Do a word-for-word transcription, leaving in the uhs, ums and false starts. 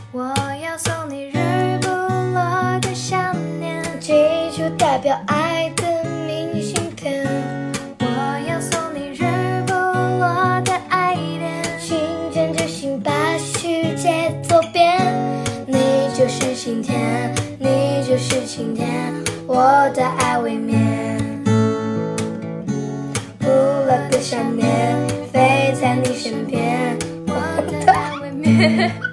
我要送你日不落的想念， 寄出代表爱的明信片。 我要送你日不落的爱恋， 心牵着心把世界走遍。你就是晴天，你就是晴天，我的爱未眠。不老的想念飞在你身边， 我的爱未眠。